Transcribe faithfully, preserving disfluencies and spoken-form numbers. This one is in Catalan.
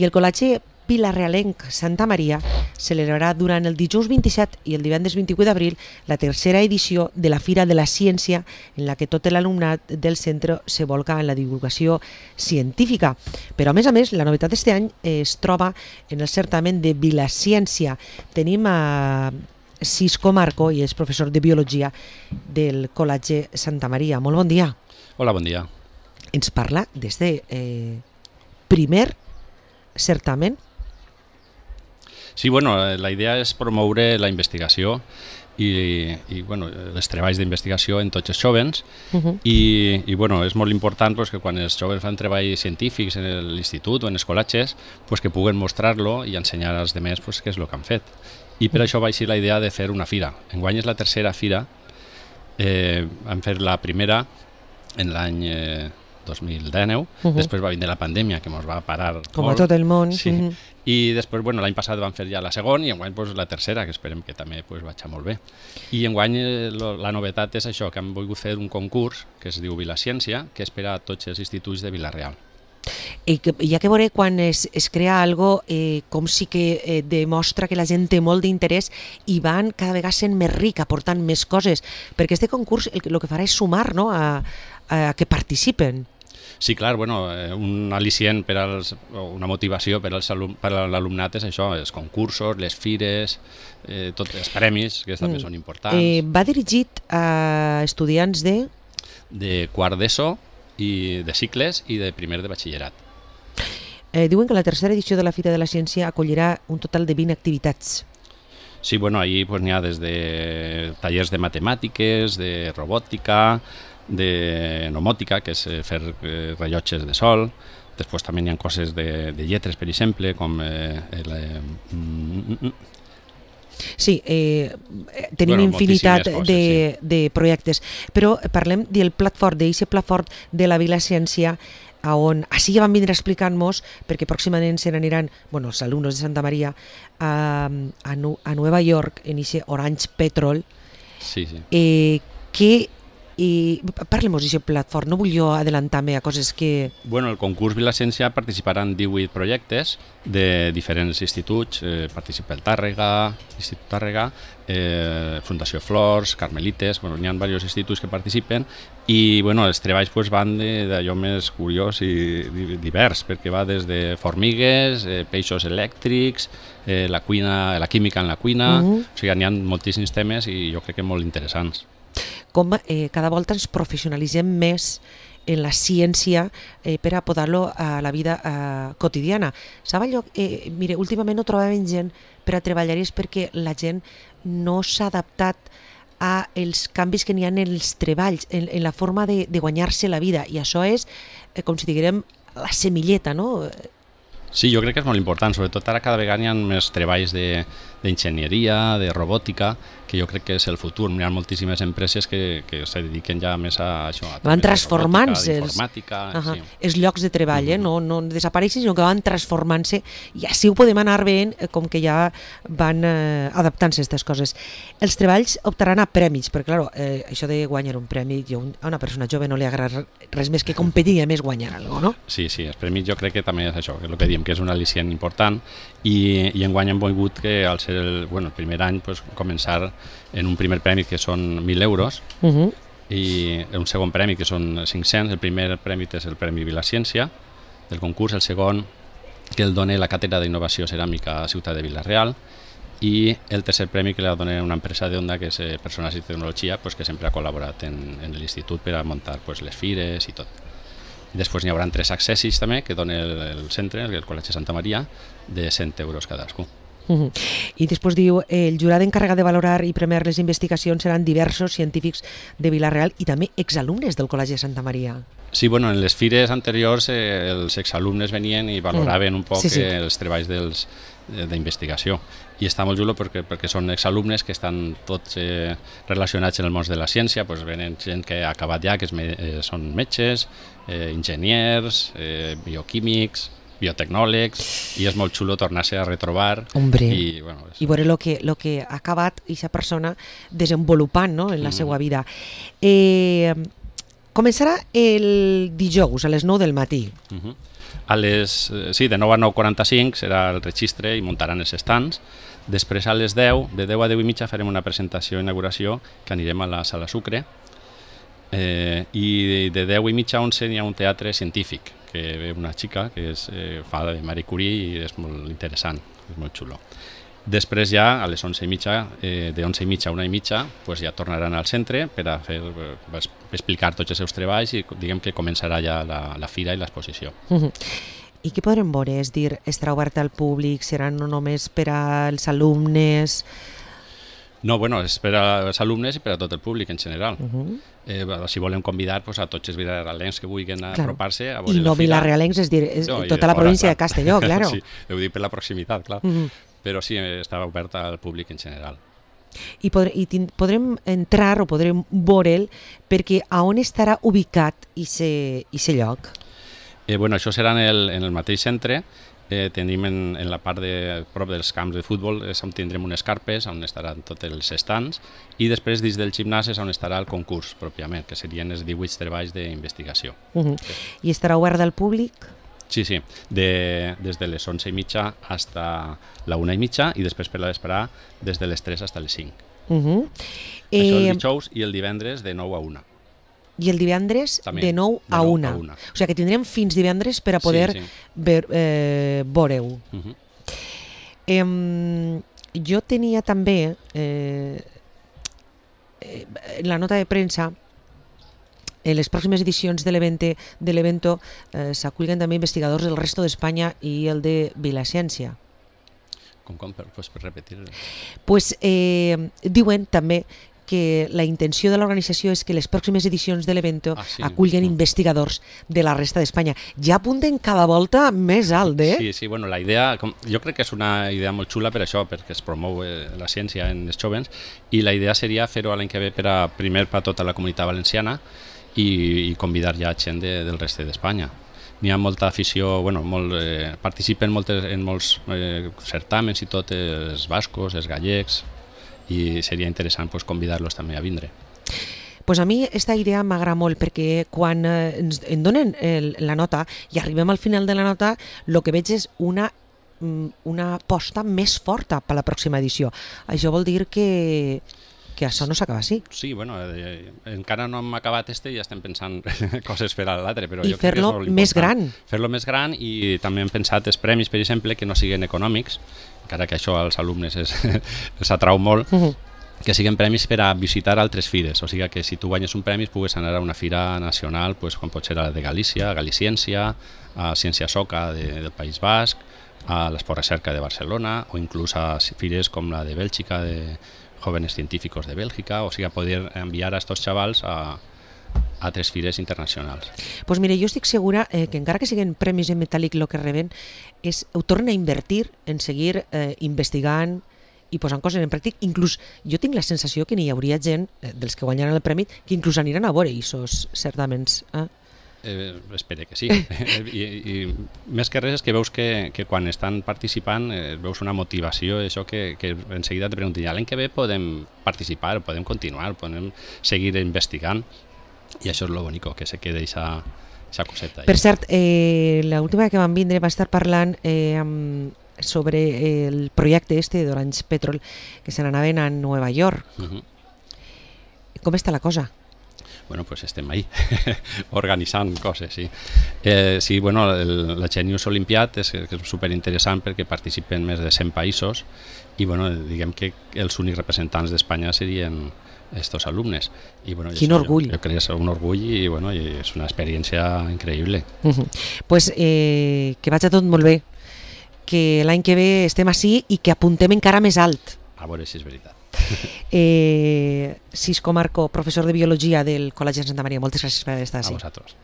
I el Col·legi Vila-realenc Santa Maria celebrarà durant el dijous vint-i-set i el divendres vint-i-vuit d'abril la tercera edició de la Fira de la Ciència, en la que tot l'alumnat del centre se volca en la divulgació científica. Però, a més a més, la novetat d'este any es troba en el certamen de Vilaciència. Tenim a Cisco Marco i és professor de Biologia del Col·legi Santa Maria. Molt bon dia. Hola, bon dia. Ens parla d'este eh, primer certamen. Sí, bueno, la idea és promoure la investigació i, i bueno, els treballs d'investigació en tots els jovens uh-huh. i, i bueno, és molt important pues, que quan els jovens fan treballs científics en l'institut o en els col·legis pues, que puguen mostrar-lo i ensenyar als altres pues, què és el que han fet. I per uh-huh. això va ser la idea de fer una fira. Enguany és la tercera fira. Eh, vam fer la primera en l'any eh, dos mil dinou, uh-huh. després va vindre la pandèmia que ens va parar com molt. A tot el món. Sí. Uh-huh. I després, bueno, l'any passat vam fer ja la segona i enguany pues, la tercera, que esperem que també pues, vagi molt bé. I enguany eh, lo, la novetat és això, que hem volgut fer un concurs que es diu Vilaciència, que és per a tots els instituts de Vila-real. I que, ja que veuré quan es, es crea algo eh, com sí que eh, demostra que la gent té molt d'interès i van cada vegada sent més ric, aportant més coses, perquè este concurs el, el que farà és sumar, no?, a, a que participen. Sí, clar, bueno, un al·licient per als, una motivació per, als alum, per a l'alumnat és això, els concursos, les fires, eh, tots els premis, que també mm. són importants. Eh, va dirigit a estudiants de... De quart d'ESO, i de cicles i de primer de batxillerat. Eh, diuen que la tercera edició de la Fira de la Ciència acollirà un total de vint activitats. Sí, bueno, ahí pues, n'hi ha des de tallers de matemàtiques, de robòtica, de nomòtica, que és fer eh, rellotges de sol. Després també hi ha coses de, de lletres, per exemple, com... Eh, el, eh, mm, mm. Sí, eh, tenim bueno, infinitat coses, de, sí. de projectes, però parlem del plat fort, d'aquest plat fort de la Vilaciència, on així ja van vindre explicant-nos, perquè pròximament se n'aniran, bueno, els alumnes de Santa Maria a, a, a Nova York en aquest Orange Petrol. Sí, sí. Eh, que i parlem-nos d'aquest plat fort, no vull jo adelantar-me a coses que... Bueno, el concurs Vilaciència participaran divuit projectes de diferents instituts, eh, participa el Tàrrega, l'Institut Tàrrega, eh, Fundació Flors, Carmelites, bueno, n'hi ha diversos instituts que participen i bueno, els treballs pues, van d'allò més curiós i divers, perquè va des de formigues, eh, peixos elèctrics, eh, la cuina, la química en la cuina, uh-huh. o sigui, n'hi ha moltíssims temes i jo crec que molt interessants. Com eh, cada volta ens professionalitzem més en la ciència eh, per a podar-lo a la vida eh, quotidiana. Sap allò? Eh, mire, últimament no trobàvem gent per a treballar és perquè la gent no s'ha adaptat a els canvis que n'hi ha en els treballs, en, en la forma de, de guanyar-se la vida, i això és, eh, com si diguem, la semilleta, no? Sí, jo crec que és molt important, sobretot ara cada vegada hi ha més treballs de, d'enginyeria, de robòtica, que jo crec que és el futur. Hi ha moltíssimes empreses que, que se dediquen ja més a això. A van transformant-se els, uh-huh. sí. els llocs de treball, eh? no, no desapareixen, sinó que van transformant-se i així ho podem anar veient com que ja van eh, adaptant-se a aquestes coses. Els treballs optaran a premis, perquè clar, eh, això de guanyar un premi, jo, a una persona jove no li agrada res més que competir i a més guanyar alguna cosa, no? Sí, sí, els premis jo crec que també és això, que és el que diem, que és un al·licient important i, i enguany hem volgut que al ser el, bueno, el primer any pues, començar en un primer premi que són mil euros uh-huh. i un segon premi que són cinc-cents. El primer premi és el Premi Vilaciència del concurs, el segon que el dona la Càtedra d'Innovació Ceràmica a Ciutat de Vila-real i el tercer premi que la dona una empresa d'Onda que és Persones i Tecnologia pues, que sempre ha col·laborat en, en l'institut per a muntar pues, les fires i tot. I després n'hi haurà tres accessis també que dona el, el centre, el Col·legi Santa Maria, de cent euros cadascú. Uh-huh. I després diu, el jurat encarregat de valorar i premiar les investigacions seran diversos científics de Vila-real i també exalumnes del Col·legi de Santa Maria. Sí, bueno, en les fires anteriors eh, els exalumnes venien i valoraven un poc sí, sí. els treballs dels, d'investigació i està molt xulo perquè, perquè són exalumnes que estan tots eh, relacionats en el món de la ciència, pues venen gent que ha acabat ja, que és, eh, són metges, eh, enginyers, eh, bioquímics, biotecnòlegs, i és molt xulo tornar-se a retrobar. Hombre, i, bueno, és... i veure el que, lo que ha acabat aquesta persona desenvolupant, no?, en la mm. seva vida. Eh, començarà el dijous a les nou del matí. Mm-hmm. A les, sí, de nou a nou quaranta-cinc serà el registre i muntaran els stands. Després a les deu, de deu a deu i mitja farem una presentació d'inauguració que anirem a la Sala Sucre. Eh, I de deu i mitja a onze hi ha un teatre científic que ve una xica que és, eh, fa de Marie Curie i és molt interessant, és molt xulo. Després ja a les onze i mitja, eh, de onze i mitja a una i mitja, pues ja tornaran al centre per a fer, per explicar tots els seus treballs i diguem que començarà ja la, la fira i l'exposició. Uh-huh. I què podrem veure? És dir, estarà oberta al públic? Serà no només per als alumnes? No, bueno, és per als alumnes i per a tot el públic en general. Uh-huh. eh, si volem convidar pues, a tots els vilarealencs que vulguin apropar-se a veure I no la fira. vilarealencs, és dir, és No, tota de la fora, província clar. de Castelló, claro. Sí, ho dic per la proximitat, clar. Uh-huh. Però sí, està oberta al públic en general. I, podre, i tin, podrem entrar o podrem veure'l perquè a on estarà ubicat aquest lloc? Eh, bueno, això serà en el, en el mateix centre. Eh, tenim en, en la part de prop dels camps de futbol és on tindrem unes carpes on estaran tots els stands i després dins del gimnàs és on estarà el concurs pròpiament, que serien els divuit treballs d'investigació. Uh-huh. I estarà obert al públic? Sí, sí, de, des de les onze i mitja fins a la una i mitja i després per la vesprà des de les tres fins a les cinc. Uh-huh. Això el Eh, dijous i el divendres de nou a una. I el divendres També, de nou de a nou una. a una. O sigui que tindrem fins divendres per a poder Sí, sí. ver, eh, veure-ho. Uh-huh. Eh, jo tenia també eh, eh, en la nota de premsa en les pròximes edicions de l'evento de l'evento eh, s'acullen també investigadors del resto d'Espanya i el de Vilaciència. Com, com, per, pues, per repetir. Pues, eh, diuen també que la intenció de l'organització és que les pròximes edicions de l'evento Ah, sí. acullen Mm. investigadors de la resta d'Espanya. Ja apunten cada volta més alt, eh? Sí, sí, bueno, la idea, com, jo crec que és una idea molt xula per això, perquè es promou eh, la ciència en els jovens, i la idea seria fer-ho l'any que ve per a, primer per a tota la comunitat valenciana i, i convidar ja gent de, del reste d'Espanya. N'hi ha molta afició, bueno, molt, eh, participen moltes, en molts eh, certàmens i tot, els bascos, els gallecs, i seria interessant pues, convidar-los també a vindre. Pues a mi aquesta idea m'agrada molt perquè quan eh, ens en donen el, la nota i arribem al final de la nota, el que veig és una, mm, una aposta més forta per la pròxima edició. Això vol dir que, que això no s'acaba així. Sí, bueno, eh, encara no hem acabat este i ja estem pensant coses per a l'altre, però I jo crec que és fer-lo molt més important. gran. Fer-lo més gran i també hem pensat els premis, per exemple, que no siguin econòmics, encara que això als alumnes és, els atrau molt, Uh-huh. que siguin premis per a visitar altres fires, o sigui que si tu guanyes un premi pugues anar a una fira nacional, pues, com pot ser la de Galícia, Galiciència, a Ciència Soca de, del País Basc, a l'Esport Recerca de Barcelona o inclús a fires com la de Bèlgica, de Jóvenes Científicos de Bèlgica, o sigui, poder enviar a estos xavals a, a altres fires internacionals. Pues mire, jo estic segura eh, que encara que siguin premis en metàl·lic el que reben, és, ho tornen a invertir en seguir eh, investigant i posant coses en pràctic. Inclús jo tinc la sensació que n'hi hauria gent eh, dels que guanyaran el premi que inclús aniran a veure aquests certaments. Eh? Eh, espero que sí. I, I més que res és que veus que, que quan estan participant eh, veus una motivació, això que, que en seguida et pregunten, l'any que ve podem participar, podem continuar, podem seguir investigant, i això és lo bonico, que se queda esa, esa coseta. Per cert, eh, l'última que van vindre va estar parlant eh, amb, sobre el projecte este d'Orange Petrol que se n'anaven a Nova York. Uh-huh. Com està la cosa? Bueno, pues estem ahí, organitzant coses, sí. Eh, sí, bueno, el, la Genius Olympiad és, és superinteressant perquè participen més de cent països i, bueno, diguem que els únics representants d'Espanya serien estos alumnes. I, bueno, Quin això, orgull. Jo, jo crec que és un orgull i, bueno, i és una experiència increïble. Uh-huh. Pues eh, que vaig a tot molt bé, que l'any que ve estem ací i que apuntem encara més alt. A veure si és veritat. Eh, Cisco Marco, professor de Biologia del Col·legi de Santa Maria, moltes gràcies per estar A ací. vosaltres.